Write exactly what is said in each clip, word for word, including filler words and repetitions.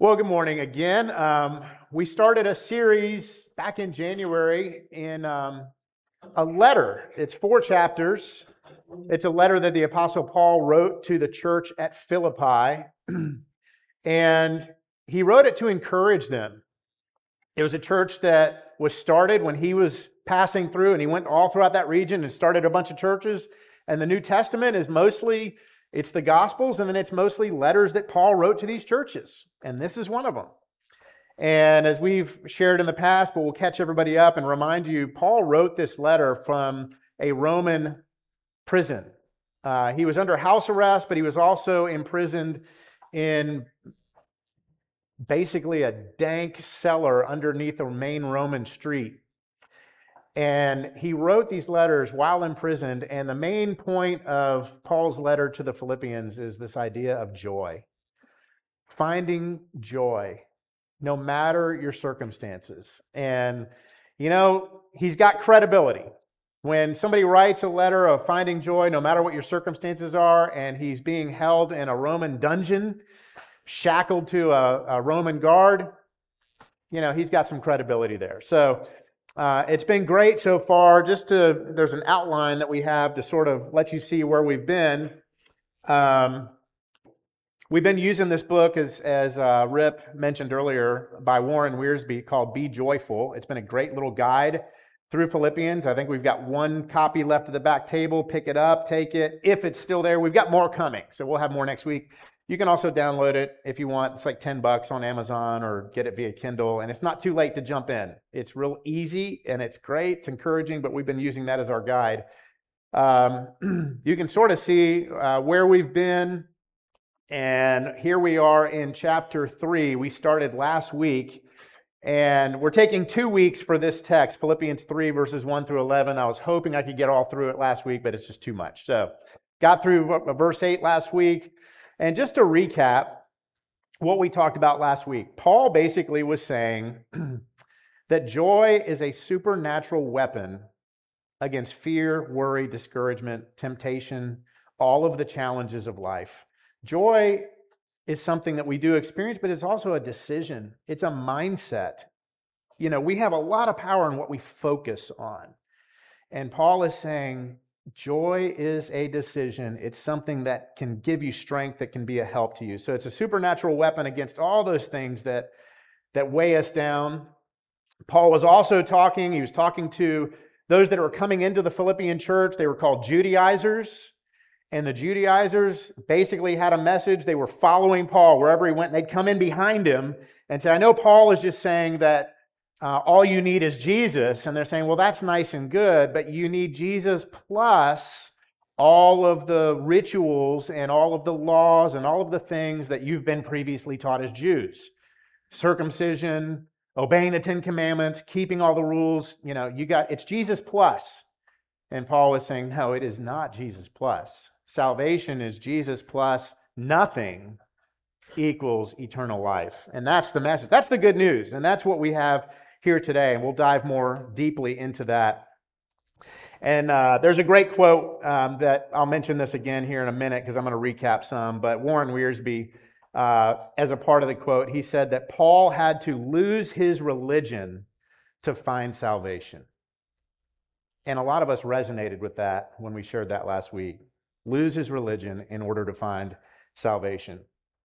Well, good morning again. Um, we started a series back in January in um, a letter. It's four chapters. It's a letter that the Apostle Paul wrote to the church at Philippi, and he wrote it to encourage them. It was a church that was started when he was passing through, and he went all throughout that region and started a bunch of churches. And the New Testament is mostly, it's the Gospels, and then it's mostly letters that Paul wrote to these churches. And this is one of them. And as we've shared in the past, but we'll catch everybody up and remind you, Paul wrote this letter from a Roman prison. Uh, he was under house arrest, but he was also imprisoned in basically a dank cellar underneath a main Roman street. And he wrote these letters while imprisoned. And the main point of Paul's letter to the Philippians is this idea of joy. Finding joy, no matter your circumstances. And, you know, he's got credibility. When somebody writes a letter of finding joy, no matter what your circumstances are, and he's being held in a Roman dungeon, shackled to a, a Roman guard, you know, he's got some credibility there. So uh, it's been great so far. Just to, there's an outline that we have to sort of let you see where we've been. Um, we've been using this book, as, as uh, Rip mentioned earlier, by Warren Wiersbe, called Be Joyful. It's been a great little guide through Philippians. I think we've got one copy left at the back table. Pick it up, take it. If it's still there, we've got more coming. So we'll have more next week. You can also download it if you want. It's like ten bucks on Amazon, or get it via Kindle. And it's not too late to jump in. It's real easy and it's great. It's encouraging, but we've been using that as our guide. Um, you can sort of see uh, where we've been. And here we are in chapter three. We started last week. And we're taking two weeks for this text, Philippians three, verses one through eleven. I was hoping I could get all through it last week, but it's just too much. So got through verse eight last week. And just to recap what we talked about last week, Paul basically was saying that joy is a supernatural weapon against fear, worry, discouragement, temptation, all of the challenges of life. Joy is something that we do experience, but it's also a decision. It's a mindset. You know, we have a lot of power in what we focus on. And Paul is saying, joy is a decision. It's something that can give you strength, that can be a help to you. So it's a supernatural weapon against all those things that, that weigh us down. Paul was also talking, he was talking to those that were coming into the Philippian church. They were called Judaizers. And the Judaizers basically had a message. They were following Paul wherever he went. They'd come in behind him and say, I know Paul is just saying that uh, all you need is Jesus. And they're saying, well, that's nice and good, but you need Jesus plus all of the rituals and all of the laws and all of the things that you've been previously taught as Jews. Circumcision, obeying the Ten Commandments, keeping all the rules. You know, you got, it's Jesus plus. And Paul was saying, no, it is not Jesus plus. Salvation is Jesus plus nothing equals eternal life. And that's the message. That's the good news. And that's what we have here today. And we'll dive more deeply into that. And uh, there's a great quote um, that I'll mention this again here in a minute because I'm going to recap some. But Warren Wiersbe, uh, as a part of the quote, he said that Paul had to lose his religion to find salvation. And a lot of us resonated with that when we shared that last week. Lose his religion in order to find salvation.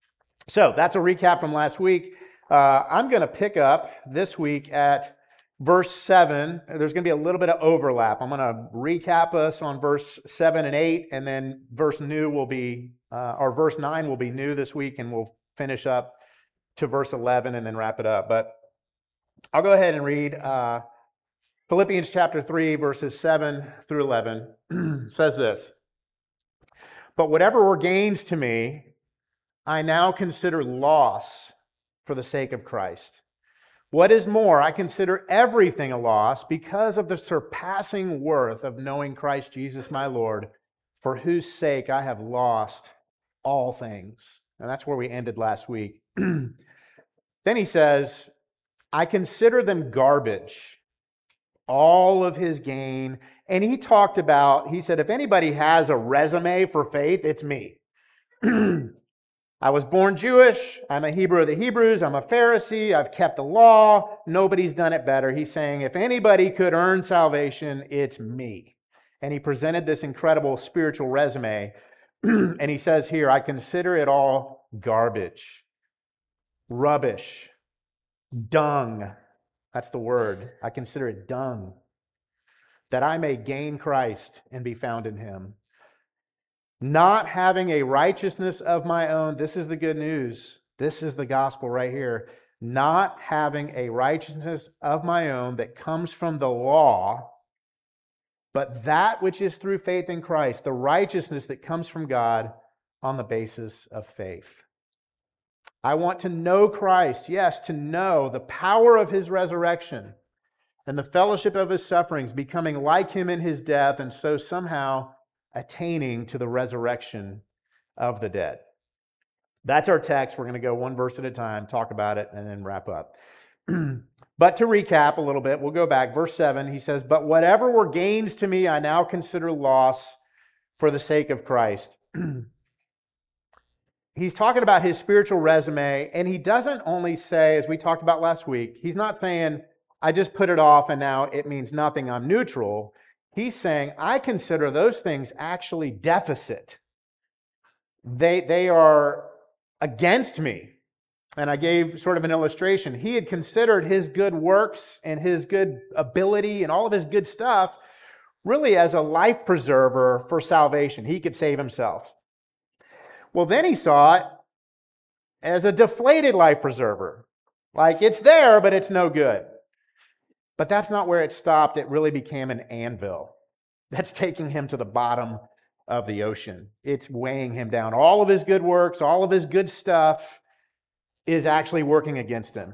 So that's a recap from last week. Uh, I'm going to pick up this week at verse seven. There's going to be a little bit of overlap. I'm going to recap us on verse seven and eight, and then verse new will be, uh, or verse nine will be new this week, and we'll finish up to verse eleven and then wrap it up. But I'll go ahead and read uh, Philippians chapter three, verses seven through eleven. Says this, but whatever were gains to me, I now consider loss for the sake of Christ. What is more, I consider everything a loss because of the surpassing worth of knowing Christ Jesus my Lord, for whose sake I have lost all things. And that's where we ended last week. Then he says, I consider them garbage, all of his gain. And he talked about, he said, if anybody has a resume for faith, it's me. I was born Jewish. I'm a Hebrew of the Hebrews. I'm a Pharisee. I've kept the law. Nobody's done it better. He's saying, if anybody could earn salvation, it's me. And he presented this incredible spiritual resume. And he says here, I consider it all garbage, rubbish, dung. That's the word. I consider it dung, that I may gain Christ and be found in him. Not having a righteousness of my own. This is the good news. This is the gospel right here. Not having a righteousness of my own that comes from the law, but that which is through faith in Christ, the righteousness that comes from God on the basis of faith. I want to know Christ, yes, to know the power of his resurrection and the fellowship of his sufferings, becoming like him in his death, and so somehow attaining to the resurrection of the dead. That's our text. We're going to go one verse at a time, talk about it, and then wrap up. But to recap a little bit, we'll go back. Verse seven, he says, but whatever were gains to me, I now consider loss for the sake of Christ. He's talking about his spiritual resume, and he doesn't only say, as we talked about last week, he's not saying, I just put it off and now it means nothing, I'm neutral. He's saying, I consider those things actually deficit. They, they are against me. And I gave sort of an illustration. He had considered his good works and his good ability and all of his good stuff really as a life preserver for salvation. He could save himself. Well, then he saw it as a deflated life preserver. Like it's there, but it's no good. But that's not where it stopped. It really became an anvil that's taking him to the bottom of the ocean. It's weighing him down. All of his good works, all of his good stuff is actually working against him.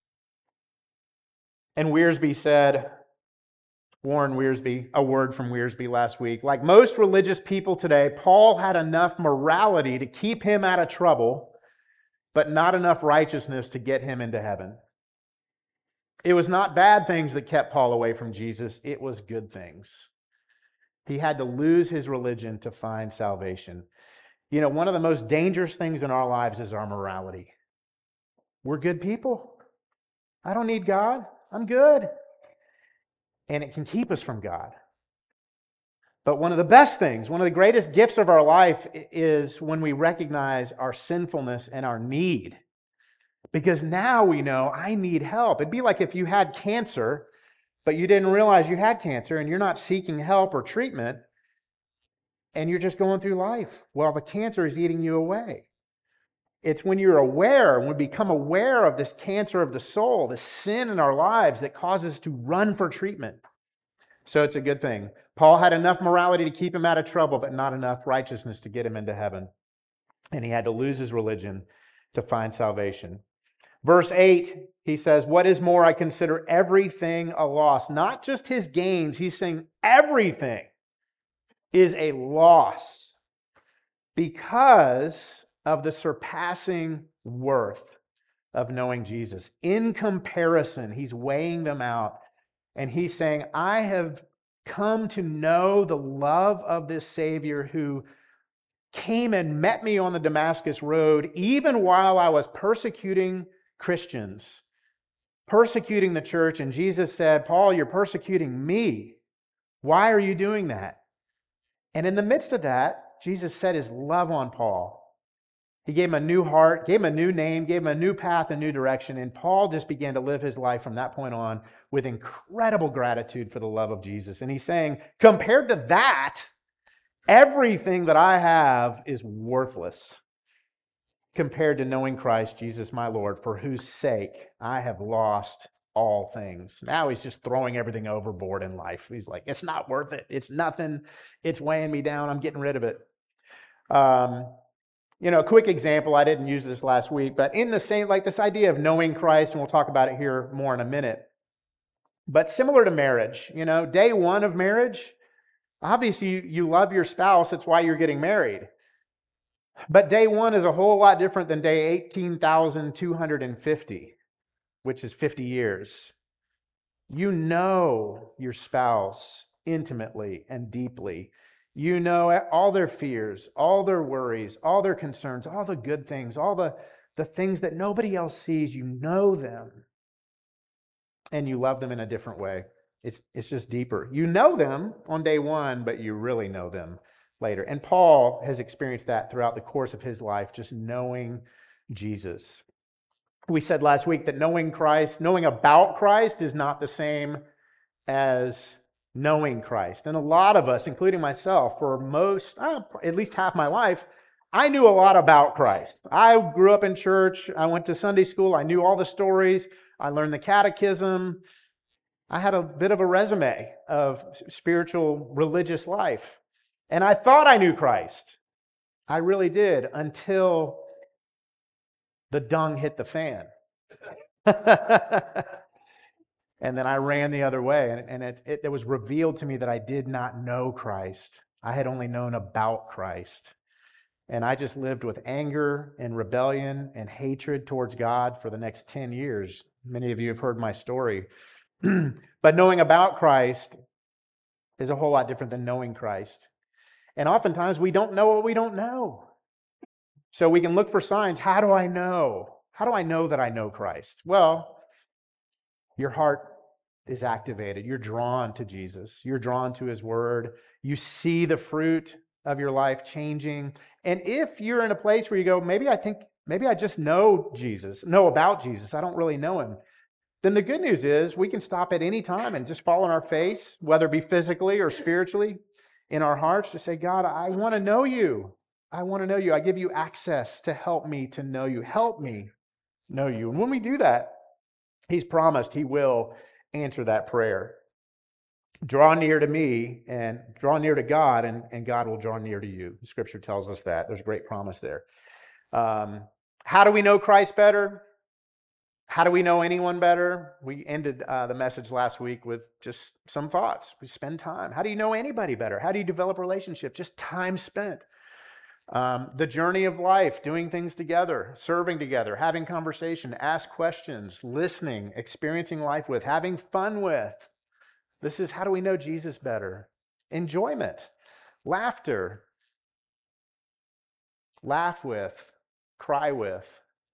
And Wiersbe said, Warren Wiersbe, a word from Wiersbe last week, like most religious people today, Paul had enough morality to keep him out of trouble, but not enough righteousness to get him into heaven. It was not bad things that kept Paul away from Jesus. It was good things. He had to lose his religion to find salvation. You know, one of the most dangerous things in our lives is our morality. We're good people. I don't need God. I'm good. And it can keep us from God. But one of the best things, one of the greatest gifts of our life is when we recognize our sinfulness and our need. Because now we know I need help. It'd be like if you had cancer, but you didn't realize you had cancer and you're not seeking help or treatment, and you're just going through life while the cancer is eating you away. It's when you're aware, when we become aware of this cancer of the soul, this sin in our lives that causes us to run for treatment. So it's a good thing. Paul had enough morality to keep him out of trouble, but not enough righteousness to get him into heaven. And he had to lose his religion to find salvation. Verse eight, he says, what is more, I consider everything a loss. Not just his gains. He's saying everything is a loss because of the surpassing worth of knowing Jesus. In comparison, he's weighing them out. And he's saying, I have come to know the love of this Savior who came and met me on the Damascus road, even while I was persecuting Christians, persecuting the church. And Jesus said, Paul, you're persecuting me. Why are you doing that? And in the midst of that, Jesus set his love on Paul. He gave him a new heart, gave him a new name, gave him a new path, a new direction. And Paul just began to live his life from that point on with incredible gratitude for the love of Jesus. And he's saying, compared to that, everything that I have is worthless compared to knowing Christ, Jesus my Lord, for whose sake I have lost all things. Now he's just throwing everything overboard in life. He's like, it's not worth it. It's nothing. It's weighing me down. I'm getting rid of it. Um, you know, a quick example, I didn't use this last week, but in the same, like this idea of knowing Christ, and we'll talk about it here more in a minute, but similar to marriage, you know, day one of marriage, obviously you, you love your spouse. That's why you're getting married. But day one is a whole lot different than day eighteen thousand two hundred fifty, which is fifty years. You know your spouse intimately and deeply. You know all their fears, all their worries, all their concerns, all the good things, all the, the things that nobody else sees. You know them. And you love them in a different way. It's, it's just deeper. You know them on day one, but you really know them later. And Paul has experienced that throughout the course of his life, just knowing Jesus. We said last week that knowing Christ, knowing about Christ is not the same as knowing Christ. And a lot of us, including myself, for most, uh, at least half my life, I knew a lot about Christ. I grew up in church. I went to Sunday school. I knew all the stories. I learned the catechism. I had a bit of a resume of spiritual, religious life. And I thought I knew Christ. I really did, until the dung hit the fan. And then I ran the other way, and, and it, it, it was revealed to me that I did not know Christ. I had only known about Christ. And I just lived with anger and rebellion and hatred towards God for the next ten years. Many of you have heard my story. But knowing about Christ is a whole lot different than knowing Christ. And oftentimes we don't know what we don't know. So we can look for signs. How do I know? How do I know that I know Christ? Well, your heart is activated. You're drawn to Jesus. You're drawn to his word. You see the fruit of your life changing. And if you're in a place where you go, maybe I think, maybe I just know Jesus, know about Jesus, I don't really know him, then the good news is we can stop at any time and just fall on our face, whether it be physically or spiritually, in our hearts, to say, God, I want to know you. I want to know you. I give you access to help me to know you. Help me know you. And when we do that, he's promised he will answer that prayer. Draw near to me and draw near to God, and, and God will draw near to you. The scripture tells us that. There's a great promise there. Um, how do we know Christ better? How do we know anyone better? We ended uh, the message last week with just some thoughts. We spend time. How do you know anybody better? How do you develop a relationship? Just time spent. Um, the journey of life, doing things together, serving together, having conversation, ask questions, listening, experiencing life with, having fun with. This is how do we know Jesus better? Enjoyment, laughter, laugh with, cry with,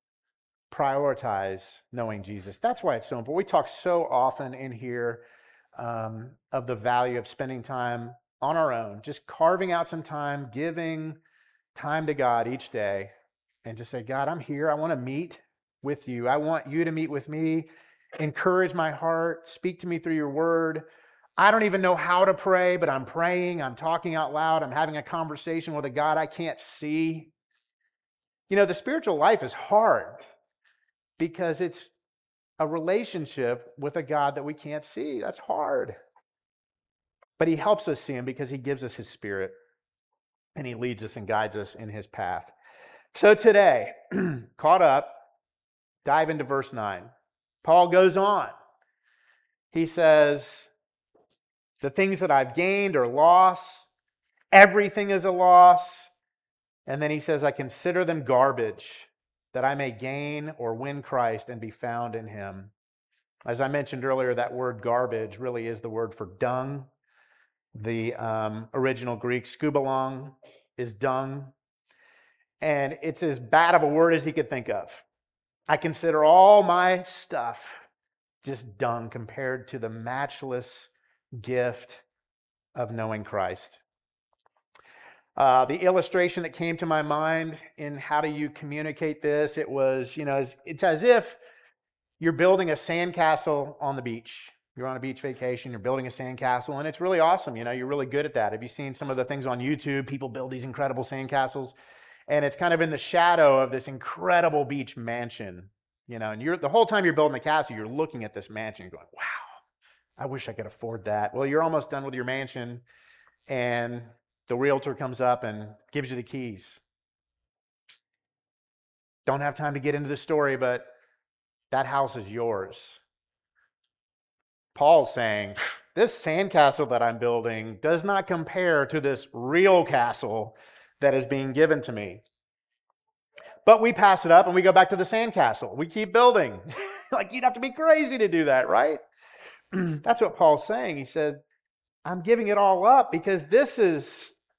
prioritize knowing Jesus. That's why it's so important. We talk so often in here um, of the value of spending time on our own, just carving out some time, giving time to God each day, and just say, God, I'm here. I want to meet with you. I want you to meet with me. Encourage my heart. Speak to me through your word. I don't even know how to pray, but I'm praying. I'm talking out loud. I'm having a conversation with a God I can't see. You know, the spiritual life is hard because it's a relationship with a God that we can't see. That's hard. But he helps us see him because he gives us his spirit. And he leads us and guides us in his path. So today, caught up, dive into verse nine. Paul goes on. He says, the things that I've gained are loss. Everything is a loss. And then he says, I consider them garbage, that I may gain or win Christ and be found in him. As I mentioned earlier, that word garbage really is the word for dung. The um, original Greek, skubalon, is dung. And it's as bad of a word as he could think of. I consider all my stuff just dung compared to the matchless gift of knowing Christ. Uh, the illustration that came to my mind in how do you communicate this, it was, you know, it's as if you're building a sandcastle on the beach. You're on a beach vacation, you're building a sandcastle, and it's really awesome. You know, you're really good at that. Have you seen some of the things on YouTube? People build these incredible sandcastles, and it's kind of in the shadow of this incredible beach mansion. You know, and you're the whole time you're building the castle, you're looking at this mansion, you're going, wow, I wish I could afford that. Well, you're almost done with your mansion, and the realtor comes up and gives you the keys. Don't have time to get into the story, but that house is yours. Paul's saying, this sandcastle that I'm building does not compare to this real castle that is being given to me. But we pass it up and we go back to the sandcastle. We keep building. Like, you'd have to be crazy to do that, right? That's what Paul's saying. He said, I'm giving it all up because this is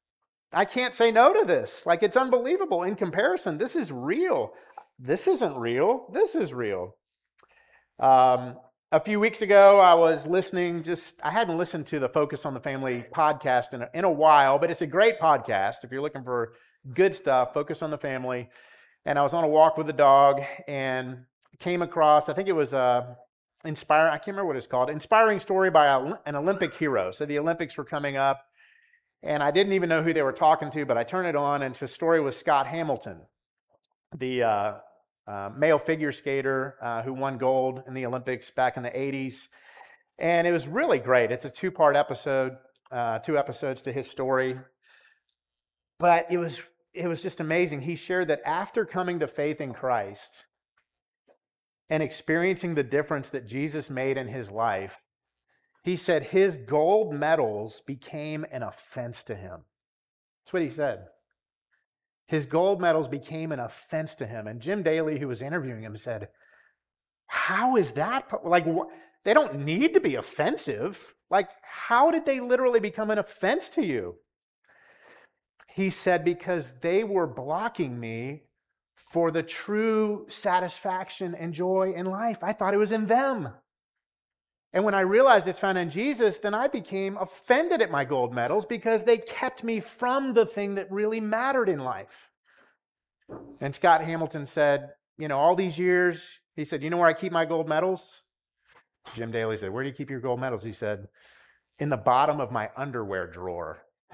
I can't say no to this. Like, it's unbelievable in comparison. This is real. This isn't real. This is real. Um, a few weeks ago, I was listening, just, I hadn't listened to the Focus on the Family podcast in a, in a while, but it's a great podcast. If you're looking for good stuff, Focus on the Family. And I was on a walk with the dog and came across, I think it was a inspiring, I can't remember what it's called, inspiring story by a, an Olympic hero. So the Olympics were coming up, and I didn't even know who they were talking to, but I turned it on, and the story was Scott Hamilton, the uh, uh, male figure skater uh, who won gold in the Olympics back in the eighties. And it was really great. It's a two-part episode, uh, two episodes to his story. But it was it was just amazing. He shared that after coming to faith in Christ and experiencing the difference that Jesus made in his life, he said his gold medals became an offense to him. That's what he said. His gold medals became an offense to him. And Jim Daly, who was interviewing him, said, how is that? Like, they don't need to be offensive. Like, how did they literally become an offense to you? He said, because they were blocking me for the true satisfaction and joy in life. I thought it was in them. And when I realized it's found in Jesus, then I became offended at my gold medals because they kept me from the thing that really mattered in life. And Scott Hamilton said, you know, all these years, he said, you know where I keep my gold medals? Jim Daly said, where do you keep your gold medals? He said, in the bottom of my underwear drawer.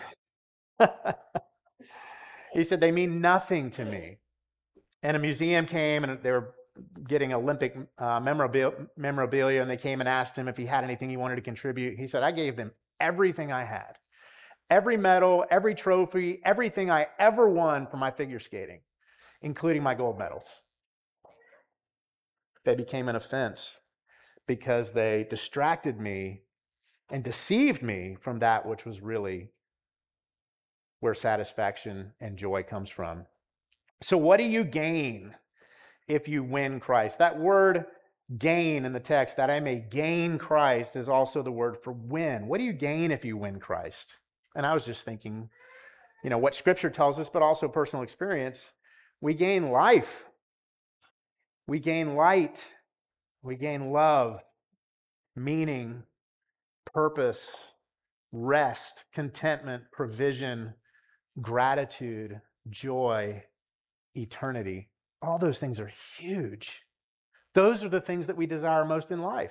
He said, they mean nothing to me. And a museum came and they were getting Olympic uh, memorabilia, memorabilia, and they came and asked him if he had anything he wanted to contribute. He said, I gave them everything I had. Every medal, every trophy, everything I ever won from my figure skating, including my gold medals. They became an offense because they distracted me and deceived me from that which was really where satisfaction and joy comes from. So what do you gain if you win Christ? That word gain in the text, that I may gain Christ, is also the word for win. What do you gain if you win Christ? And I was just thinking, you know, what Scripture tells us, but also personal experience. We gain life. We gain light. We gain love, meaning, purpose, rest, contentment, provision, gratitude, joy, eternity. All those things are huge. Those are the things that we desire most in life.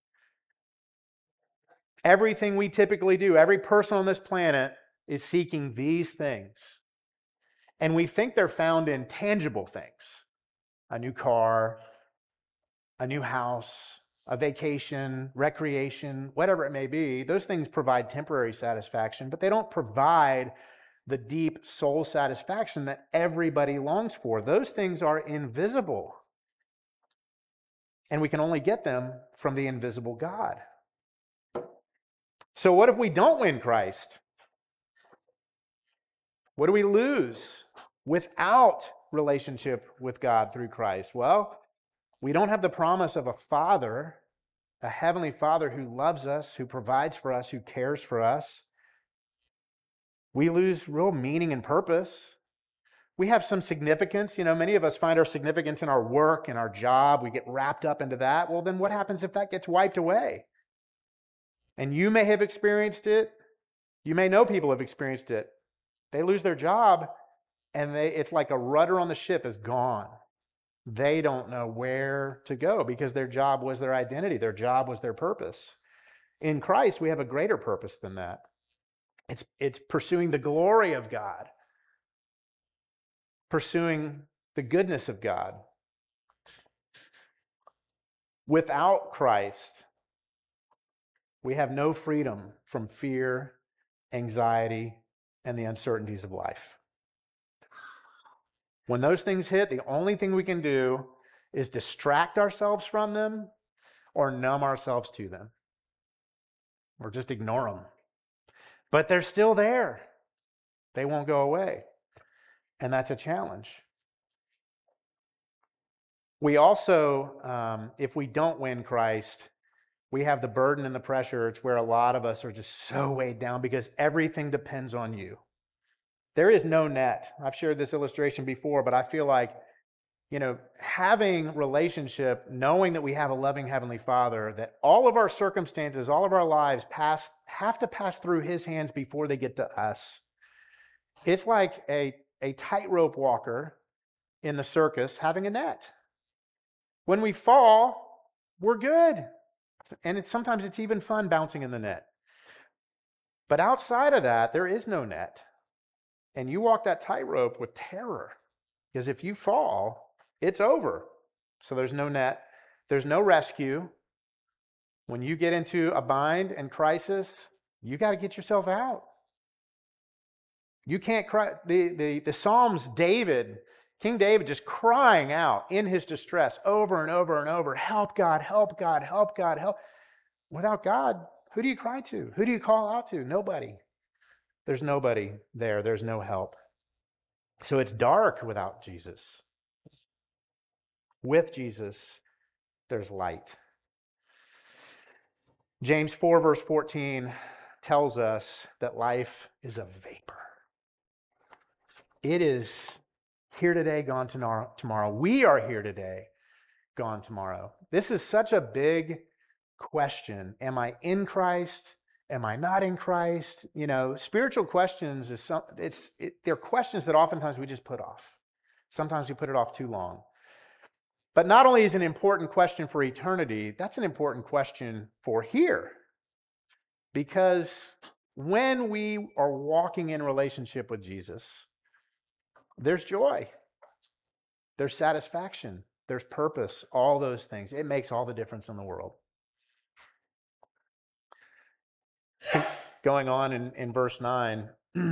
Everything we typically do, every person on this planet is seeking these things. And we think they're found in tangible things. A new car, a new house, a vacation, recreation, whatever it may be. Those things provide temporary satisfaction, but they don't provide the deep soul satisfaction that everybody longs for. Those things are invisible. And we can only get them from the invisible God. So what if we don't win Christ? What do we lose without relationship with God through Christ? Well, we don't have the promise of a Father, a Heavenly Father who loves us, who provides for us, who cares for us. We lose real meaning and purpose. We have some significance. You know, many of us find our significance in our work and our job. We get wrapped up into that. Well, then what happens if that gets wiped away? And you may have experienced it. You may know people have experienced it. They lose their job, and they, it's like a rudder on the ship is gone. They don't know where to go because their job was their identity. Their job was their purpose. In Christ, we have a greater purpose than that. It's, it's pursuing the glory of God, pursuing the goodness of God. Without Christ, we have no freedom from fear, anxiety, and the uncertainties of life. When those things hit, the only thing we can do is distract ourselves from them or numb ourselves to them or just ignore them. But they're still there. They won't go away. And that's a challenge. We also, um, if we don't win Christ, we have the burden and the pressure. It's where a lot of us are just so weighed down because everything depends on you. There is no net. I've shared this illustration before, but I feel like, you know, having relationship, knowing that we have a loving Heavenly Father, that all of our circumstances, all of our lives pass have to pass through His hands before they get to us. It's like a, a tightrope walker in the circus having a net. When we fall, we're good. And it's, sometimes it's even fun bouncing in the net. But outside of that, there is no net. And you walk that tightrope with terror. Because if you fall, it's over. So there's no net. There's no rescue. When you get into a bind and crisis, you got to get yourself out. You can't cry. The, the, the Psalms, David, King David just crying out in his distress over and over and over, help God, help God, help God, help. Without God, who do you cry to? Who do you call out to? Nobody. There's nobody there. There's no help. So it's dark without Jesus. With Jesus, there's light. James four, verse fourteen tells us that life is a vapor. It is here today, gone tomorrow. We are here today, gone tomorrow. This is such a big question. Am I in Christ? Am I not in Christ? You know, spiritual questions is some, it's it, they're questions that oftentimes we just put off. Sometimes we put it off too long. But not only is it an important question for eternity, that's an important question for here. Because when we are walking in relationship with Jesus, there's joy, there's satisfaction, there's purpose, all those things. It makes all the difference in the world. Going on in, in verse nine,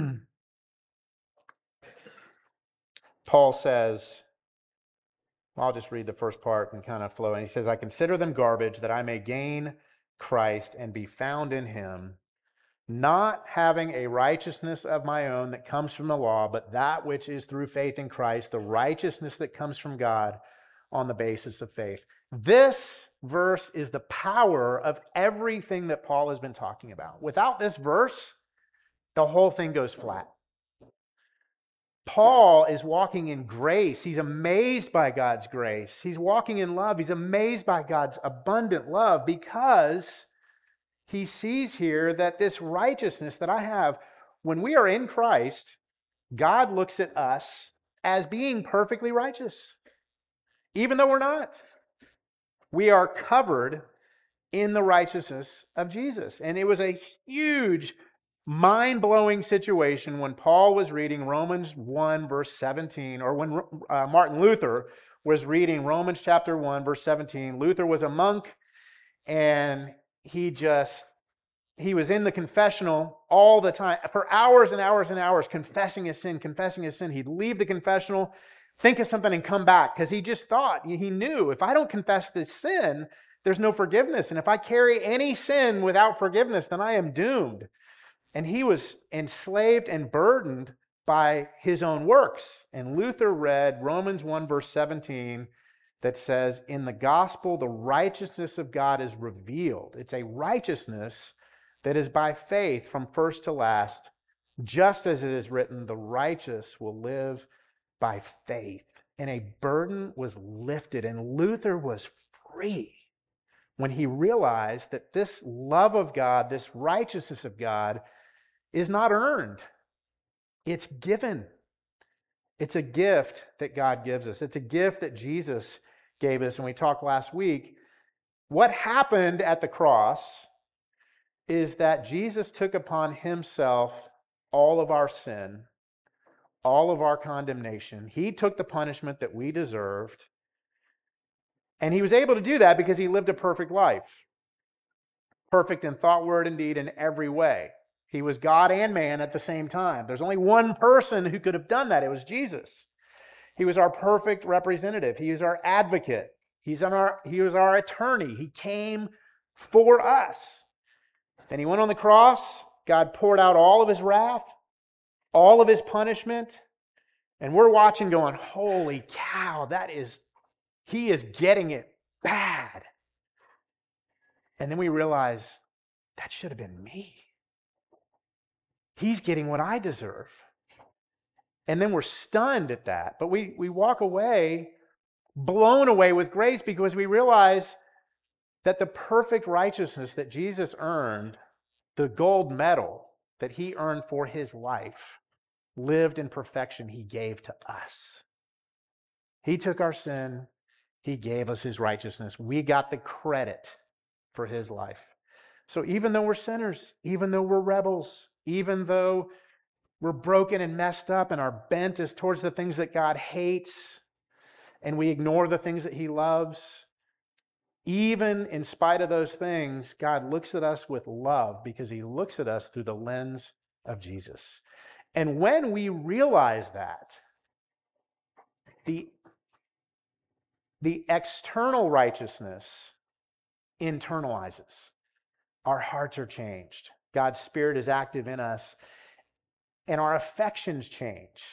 Paul says, I'll just read the first part and kind of flow. And he says, I consider them garbage that I may gain Christ and be found in him, not having a righteousness of my own that comes from the law, but that which is through faith in Christ, the righteousness that comes from God on the basis of faith. This verse is the power of everything that Paul has been talking about. Without this verse, the whole thing goes flat. Paul is walking in grace. He's amazed by God's grace. He's walking in love. He's amazed by God's abundant love because he sees here that this righteousness that I have, when we are in Christ, God looks at us as being perfectly righteous, even though we're not. We are covered in the righteousness of Jesus. And it was a huge, mind-blowing situation when Paul was reading Romans one, verse seventeen, or when uh, Martin Luther was reading Romans chapter one, verse seventeen. Luther was a monk, and he just, he was in the confessional all the time, for hours and hours and hours, confessing his sin, confessing his sin. He'd leave the confessional, think of something and come back, because he just thought, he knew, if I don't confess this sin, there's no forgiveness. And if I carry any sin without forgiveness, then I am doomed. And he was enslaved and burdened by his own works. And Luther read Romans one, verse seventeen, that says, in the gospel, the righteousness of God is revealed. It's a righteousness that is by faith from first to last, just as it is written, the righteous will live by faith. And a burden was lifted, and Luther was free when he realized that this love of God, this righteousness of God, is not earned. It's given. It's a gift that God gives us. It's a gift that Jesus gave us. And we talked last week. What happened at the cross is that Jesus took upon himself all of our sin, all of our condemnation. He took the punishment that we deserved. And he was able to do that because he lived a perfect life. Perfect in thought, word, and deed in every way. He was God and man at the same time. There's only one person who could have done that. It was Jesus. He was our perfect representative. He was our advocate. He's our, he was our attorney. He came for us. Then he went on the cross. God poured out all of his wrath, all of his punishment. And we're watching going, holy cow, that is, he is getting it bad. And then we realize that should have been me. He's getting what I deserve. And then we're stunned at that. But we, we walk away blown away with grace because we realize that the perfect righteousness that Jesus earned, the gold medal that he earned for his life, lived in perfection, he gave to us. He took our sin. He gave us his righteousness. We got the credit for his life. So even though we're sinners, even though we're rebels, even though we're broken and messed up and our bent is towards the things that God hates, and we ignore the things that he loves, even in spite of those things, God looks at us with love because he looks at us through the lens of Jesus. And when we realize that, the, the external righteousness internalizes. Our hearts are changed. God's Spirit is active in us, and our affections change.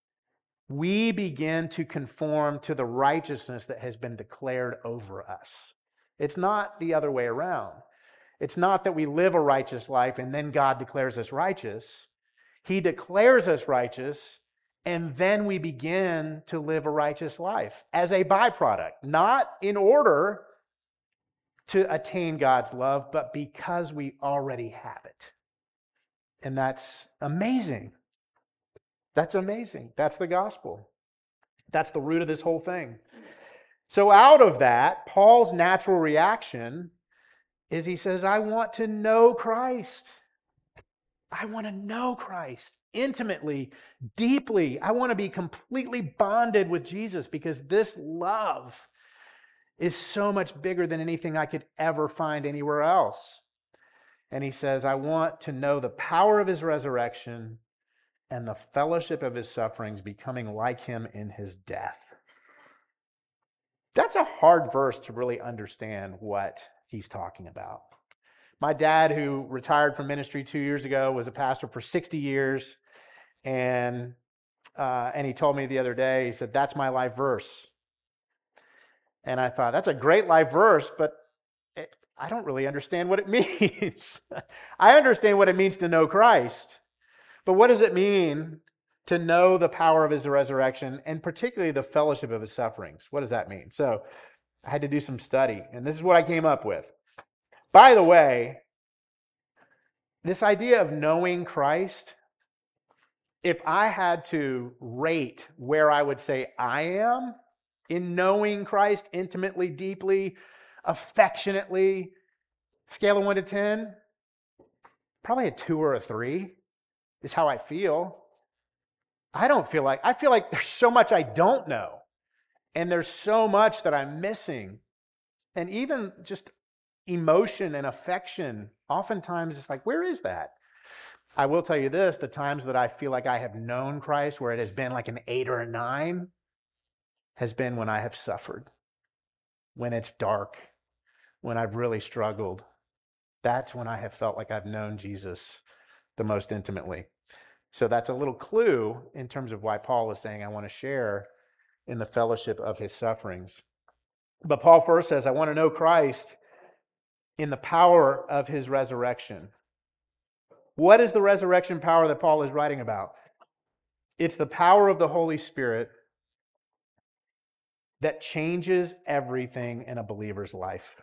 We begin to conform to the righteousness that has been declared over us. It's not the other way around. It's not that we live a righteous life and then God declares us righteous. He declares us righteous, and then we begin to live a righteous life as a byproduct, not in order to attain God's love, but because we already have it. And that's amazing. That's amazing. That's the gospel. That's the root of this whole thing. So out of that, Paul's natural reaction is he says, I want to know Christ. I want to know Christ intimately, deeply. I want to be completely bonded with Jesus because this love is so much bigger than anything I could ever find anywhere else. And he says, I want to know the power of his resurrection and the fellowship of his sufferings, becoming like him in his death. That's a hard verse to really understand what he's talking about. My dad, who retired from ministry two years ago, was a pastor for sixty years. And, uh, and he told me the other day, he said, that's my life verse. And I thought, that's a great life verse, but it, I don't really understand what it means. I understand what it means to know Christ. But what does it mean to know the power of his resurrection and particularly the fellowship of his sufferings? What does that mean? So I had to do some study, and this is what I came up with. By the way, this idea of knowing Christ, if I had to rate where I would say I am in knowing Christ intimately, deeply, affectionately, scale of one to ten, probably a two or a three. Is how I feel. I don't feel like, I feel like there's so much I don't know. And there's so much that I'm missing. And even just emotion and affection, oftentimes it's like, where is that? I will tell you this, the times that I feel like I have known Christ, where it has been like an eight or a nine, has been when I have suffered, when it's dark, when I've really struggled. That's when I have felt like I've known Jesus the most intimately. So that's a little clue in terms of why Paul is saying, I want to share in the fellowship of his sufferings. But Paul first says, I want to know Christ in the power of his resurrection. What is the resurrection power that Paul is writing about? It's the power of the Holy Spirit that changes everything in a believer's life.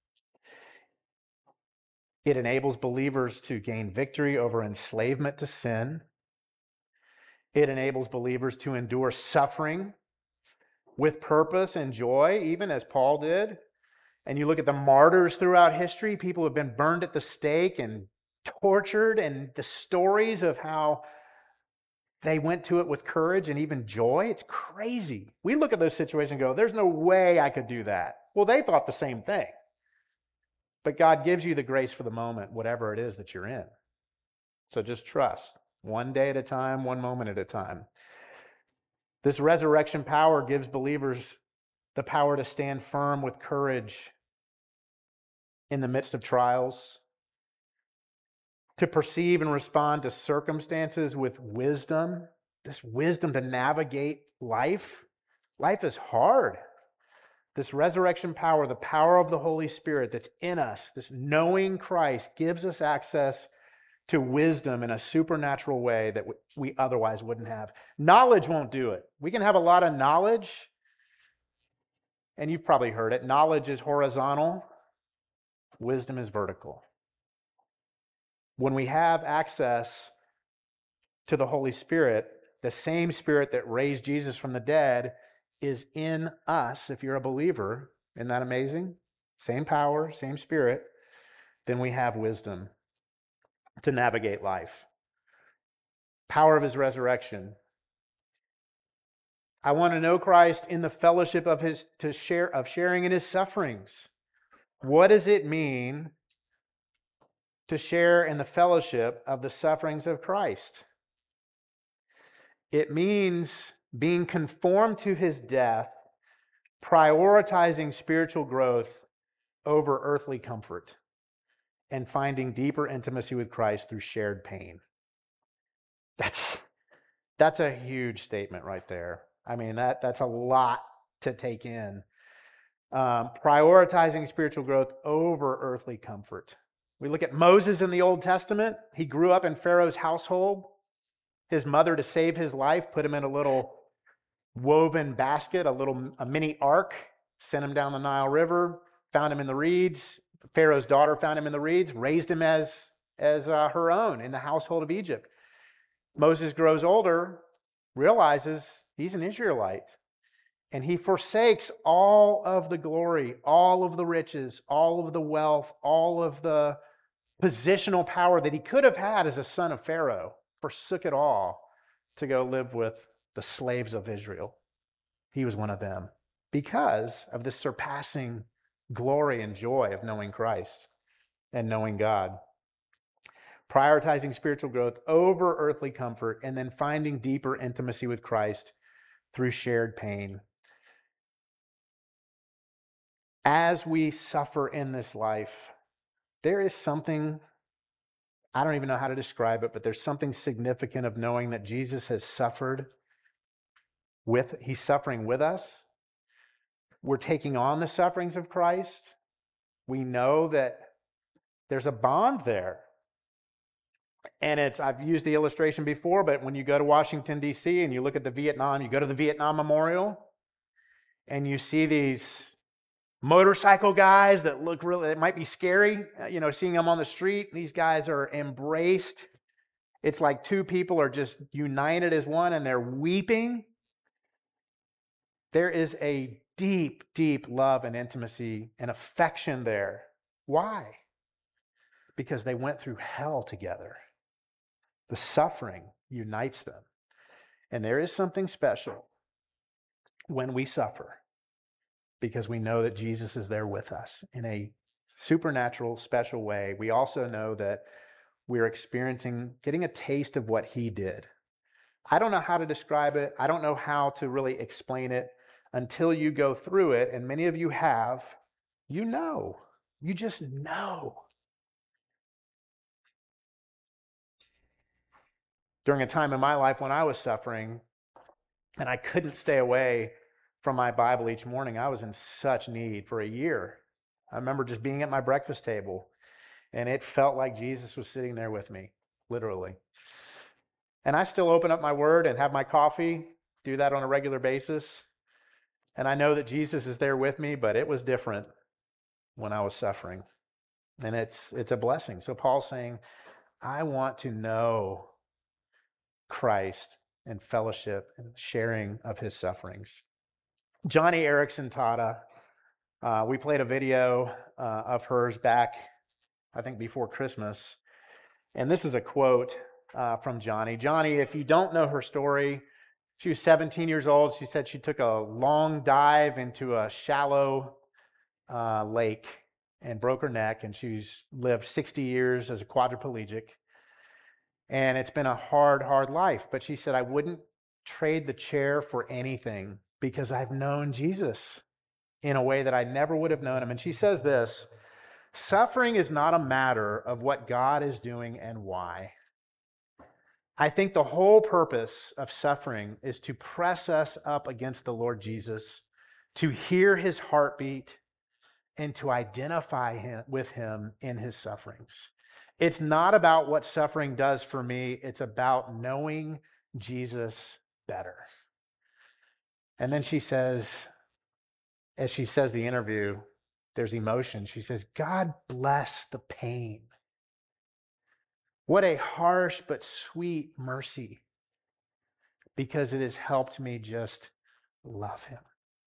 It enables believers to gain victory over enslavement to sin. It enables believers to endure suffering with purpose and joy, even as Paul did. And you look at the martyrs throughout history, people have been burned at the stake and tortured, and the stories of how they went to it with courage and even joy. It's crazy. We look at those situations and go, there's no way I could do that. Well, they thought the same thing. But God gives you the grace for the moment, whatever it is that you're in. So just trust. One day at a time, one moment at a time. This resurrection power gives believers the power to stand firm with courage in the midst of trials, to perceive and respond to circumstances with wisdom, this wisdom to navigate life. Life is hard. This resurrection power, the power of the Holy Spirit that's in us, this knowing Christ, gives us access to wisdom in a supernatural way that we otherwise wouldn't have. Knowledge won't do it. We can have a lot of knowledge, and you've probably heard it. Knowledge is horizontal, wisdom is vertical. When we have access to the Holy Spirit, the same Spirit that raised Jesus from the dead is in us, if you're a believer. Isn't that amazing? Same power, same Spirit. Then we have wisdom to navigate life. Power of his resurrection. I want to know Christ in the fellowship of his to share of sharing in his sufferings. What does it mean to share in the fellowship of the sufferings of Christ? It means being conformed to his death, prioritizing spiritual growth over earthly comfort, and finding deeper intimacy with Christ through shared pain. That's, that's a huge statement right there. I mean, that, that's a lot to take in. Um, prioritizing spiritual growth over earthly comfort. We look at Moses in the Old Testament. He grew up in Pharaoh's household. His mother, to save his life, put him in a little woven basket, a little a mini ark, sent him down the Nile River, found him in the reeds. Pharaoh's daughter found him in the reeds, raised him as, as uh, her own in the household of Egypt. Moses grows older, realizes he's an Israelite, and he forsakes all of the glory, all of the riches, all of the wealth, all of the positional power that he could have had as a son of Pharaoh, forsook it all to go live with the slaves of Israel. He was one of them because of the surpassing glory and joy of knowing Christ and knowing God. Prioritizing spiritual growth over earthly comfort, and then finding deeper intimacy with Christ through shared pain. As we suffer in this life, there is something, I don't even know how to describe it, but there's something significant of knowing that Jesus has suffered with, he's suffering with us. We're taking on the sufferings of Christ. We know that there's a bond there. And it's, I've used the illustration before, but when you go to Washington, D C and you look at the Vietnam, you go to the Vietnam Memorial and you see these motorcycle guys that look really, it might be scary, you know, seeing them on the street. These guys are embraced. It's like two people are just united as one and they're weeping. There is a deep, deep love and intimacy and affection there. Why? Because they went through hell together. The suffering unites them. And there is something special when we suffer because we know that Jesus is there with us in a supernatural, special way. We also know that we're experiencing, getting a taste of what he did. I don't know how to describe it. I don't know how to really explain it until you go through it. And many of you have. You know. You just know. During a time in my life when I was suffering and I couldn't stay away from my Bible each morning, I was in such need for a year. I remember just being at my breakfast table and it felt like Jesus was sitting there with me, literally. And I still open up my word and have my coffee, do that on a regular basis. And I know that Jesus is there with me, but it was different when I was suffering. And it's it's a blessing. So Paul's saying, I want to know Christ and fellowship and sharing of his sufferings. Johnny Erickson Tata, uh, we played a video uh, of hers back, I think before Christmas. And this is a quote uh, from Johnny. Johnny, if you don't know her story, she was seventeen years old. She said she took a long dive into a shallow uh, lake and broke her neck. And she's lived sixty years as a quadriplegic. And it's been a hard, hard life. But she said, I wouldn't trade the chair for anything because I've known Jesus in a way that I never would have known him. And she says this, suffering is not a matter of what God is doing and why. I think the whole purpose of suffering is to press us up against the Lord Jesus, to hear his heartbeat, and to identify him, with him in his sufferings. It's not about what suffering does for me. It's about knowing Jesus better. And then she says, as she says the interview, there's emotion. She says, God bless the pain. What a harsh but sweet mercy, because it has helped me just love him.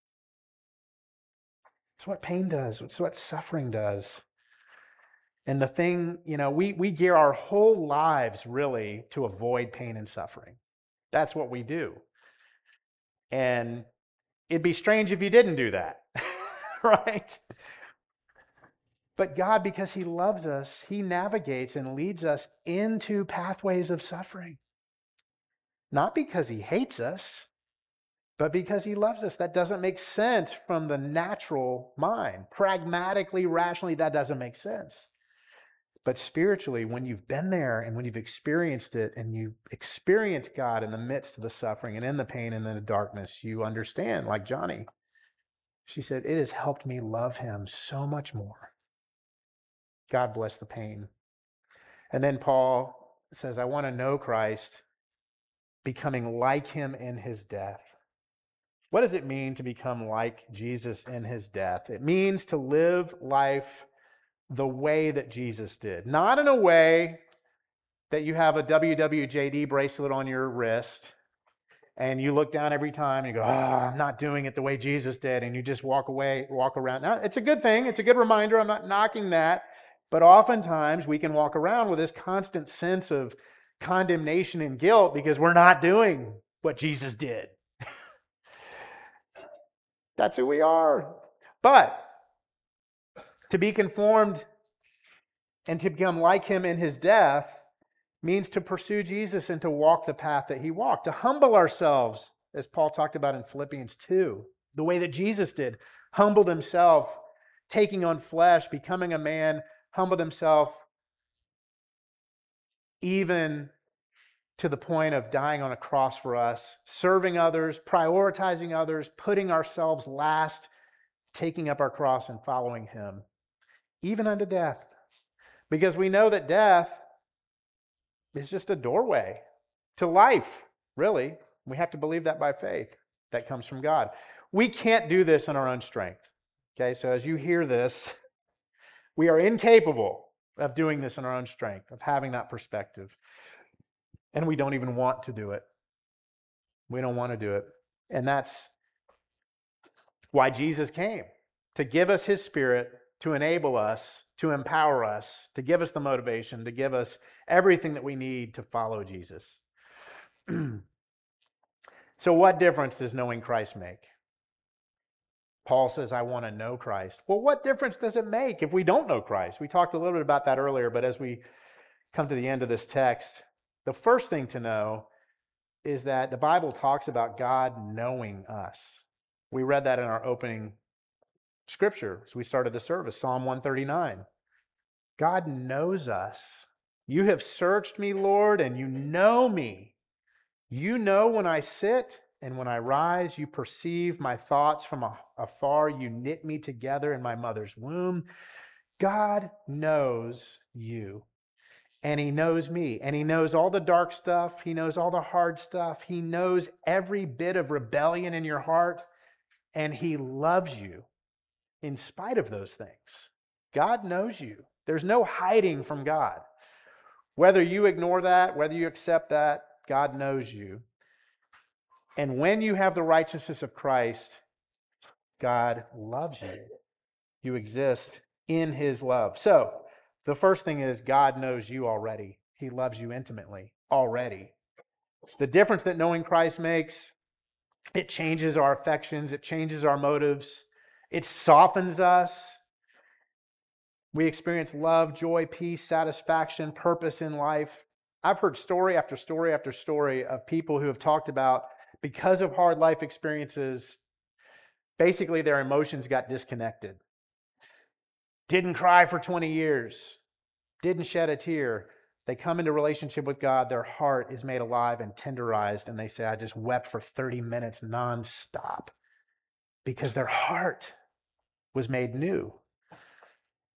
It's what pain does. It's what suffering does. And the thing, you know, we, we gear our whole lives really to avoid pain and suffering. That's what we do. And it'd be strange if you didn't do that, right? But God, because he loves us, he navigates and leads us into pathways of suffering. Not because he hates us, but because he loves us. That doesn't make sense from the natural mind. Pragmatically, rationally, that doesn't make sense. But spiritually, when you've been there and when you've experienced it and you experience God in the midst of the suffering and in the pain and in the darkness, you understand, like Johnny. She said, it has helped me love him so much more. God bless the pain. And then Paul says, I want to know Christ, becoming like him in his death. What does it mean to become like Jesus in his death? It means to live life the way that Jesus did. Not in a way that you have a W W J D bracelet on your wrist and you look down every time and you go, oh, I'm not doing it the way Jesus did. And you just walk away, walk around. Now, it's a good thing. It's a good reminder. I'm not knocking that. But oftentimes we can walk around with this constant sense of condemnation and guilt because we're not doing what Jesus did. That's who we are. But to be conformed and to become like him in his death means to pursue Jesus and to walk the path that he walked, to humble ourselves, as Paul talked about in Philippians two, the way that Jesus did, humbled himself, taking on flesh, becoming a man, humbled himself even to the point of dying on a cross for us, serving others, prioritizing others, putting ourselves last, taking up our cross and following him, even unto death. Because we know that death is just a doorway to life, really. We have to believe that by faith. That comes from God. We can't do this in our own strength. Okay, so as you hear this, we are incapable of doing this in our own strength, of having that perspective. And we don't even want to do it. We don't want to do it. And that's why Jesus came, to give us his Spirit, to enable us, to empower us, to give us the motivation, to give us everything that we need to follow Jesus. So what difference does knowing Christ make? Paul says, I want to know Christ. Well, what difference does it make if we don't know Christ? We talked a little bit about that earlier, but as we come to the end of this text, the first thing to know is that the Bible talks about God knowing us. We read that in our opening scripture as we started the service, Psalm one thirty-nine. God knows us. You have searched me, Lord, and you know me. You know when I sit and when I rise. You perceive my thoughts from afar. You knit me together in my mother's womb. God knows you. And he knows me. And he knows all the dark stuff. He knows all the hard stuff. He knows every bit of rebellion in your heart. And he loves you in spite of those things. God knows you. There's no hiding from God. Whether you ignore that, whether you accept that, God knows you. And when you have the righteousness of Christ, God loves you. You exist in his love. So, the first thing is God knows you already. He loves you intimately already. The difference that knowing Christ makes, it changes our affections, it changes our motives, it softens us. We experience love, joy, peace, satisfaction, purpose in life. I've heard story after story after story of people who have talked about, because of hard life experiences, basically their emotions got disconnected. Didn't cry for twenty years. Didn't shed a tear. They come into relationship with God. Their heart is made alive and tenderized. And they say, I just wept for thirty minutes nonstop. Because their heart was made new.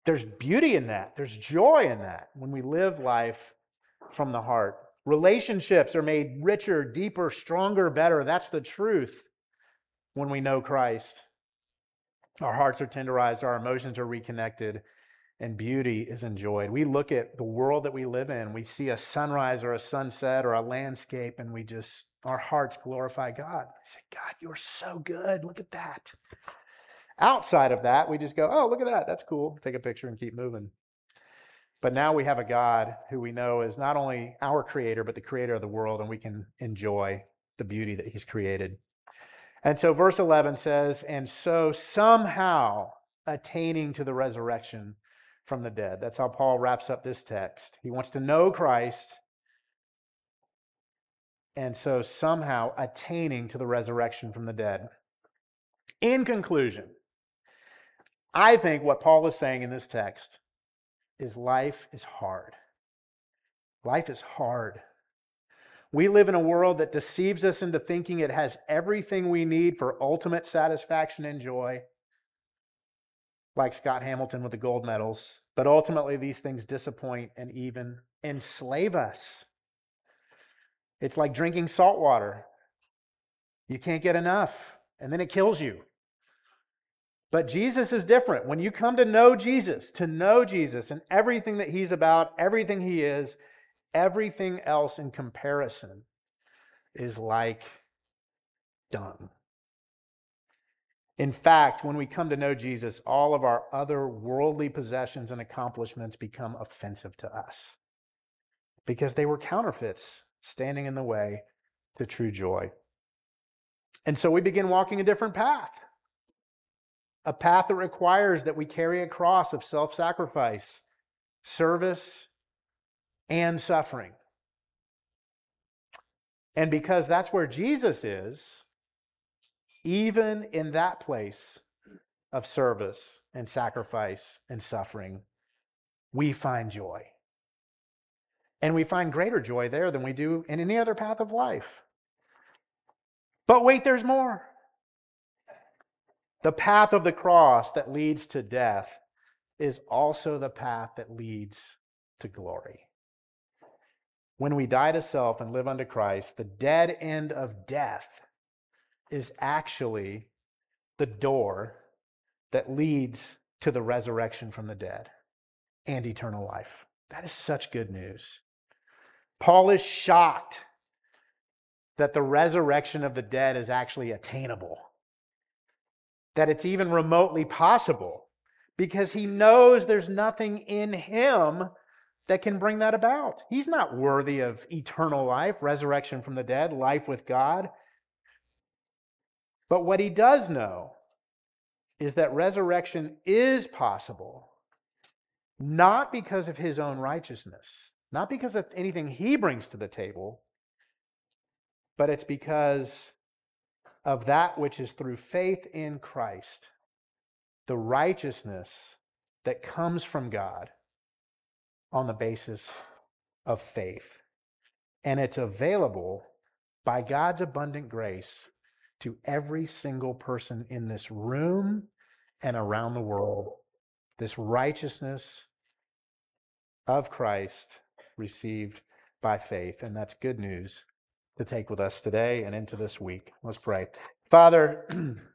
There's beauty in that. There's joy in that when we live life from the heart. Relationships are made richer, deeper, stronger, better. That's the truth when we know Christ. Our hearts are tenderized, our emotions are reconnected, and beauty is enjoyed. We look at the world that we live in, we see a sunrise or a sunset or a landscape, and we just, our hearts glorify God. We say, God, you're so good. Look at that. Outside of that, we just go, oh, look at that. That's cool. Take a picture and keep moving. But now we have a God who we know is not only our creator, but the creator of the world, and we can enjoy the beauty that he's created. And so verse eleven says, and so somehow attaining to the resurrection from the dead. That's how Paul wraps up this text. He wants to know Christ, and so somehow attaining to the resurrection from the dead. In conclusion, I think what Paul is saying in this text is life is hard. Life is hard. We live in a world that deceives us into thinking it has everything we need for ultimate satisfaction and joy, like Scott Hamilton with the gold medals. But ultimately, these things disappoint and even enslave us. It's like drinking salt water. You can't get enough, and then it kills you. But Jesus is different. When you come to know Jesus, to know Jesus and everything that he's about, everything he is, everything else in comparison is like dung. In fact, when we come to know Jesus, all of our other worldly possessions and accomplishments become offensive to us because they were counterfeits standing in the way to true joy. And so we begin walking a different path. A path that requires that we carry a cross of self-sacrifice, service, and suffering. And because that's where Jesus is, even in that place of service and sacrifice and suffering, we find joy. And we find greater joy there than we do in any other path of life. But wait, there's more. The path of the cross that leads to death is also the path that leads to glory. When we die to self and live unto Christ, the dead end of death is actually the door that leads to the resurrection from the dead and eternal life. That is such good news. Paul is shocked that the resurrection of the dead is actually attainable, that it's even remotely possible, because he knows there's nothing in him that can bring that about. He's not worthy of eternal life, resurrection from the dead, life with God. But what he does know is that resurrection is possible, not because of his own righteousness, not because of anything he brings to the table, but it's because of that which is through faith in Christ, the righteousness that comes from God on the basis of faith. And it's available by God's abundant grace to every single person in this room and around the world. This righteousness of Christ received by faith. And that's good news to take with us today and into this week. Let's pray. Father,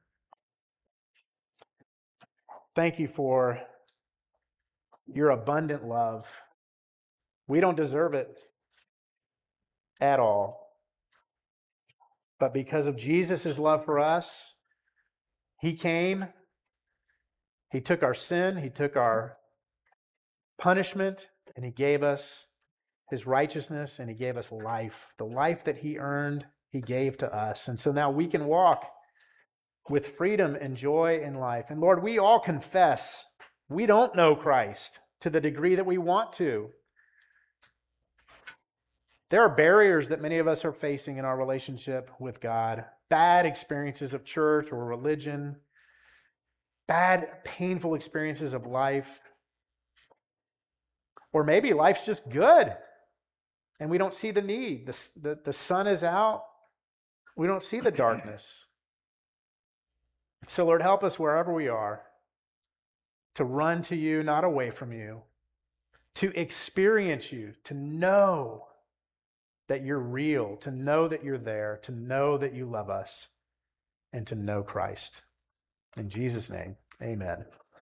thank you for your abundant love. We don't deserve it at all. But because of Jesus' love for us, he came, he took our sin, he took our punishment, and he gave us his righteousness, and he gave us life. The life that he earned, he gave to us. And so now we can walk with freedom and joy in life. And Lord, we all confess we don't know Christ to the degree that we want to. There are barriers that many of us are facing in our relationship with God. Bad experiences of church or religion. Bad, painful experiences of life. Or maybe life's just good and we don't see the need. The, the, the sun is out. We don't see the darkness. So Lord, help us wherever we are to run to you, not away from you, to experience you, to know that you're real, to know that you're there, to know that you love us, and to know Christ. In Jesus' name, amen.